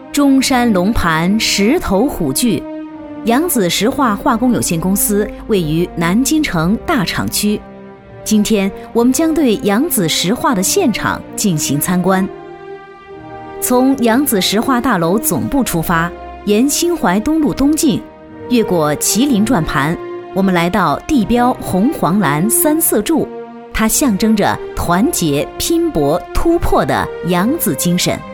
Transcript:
中山龙盘石头虎踞，扬子石化化工有限公司位于南京城大厂区。今天我们将对扬子石化的现场进行参观。从扬子石化大楼总部出发，沿新怀东路东进，越过麒麟转盘，我们来到地标红黄蓝三色柱，它象征着团结、拼搏、突破的扬子精神。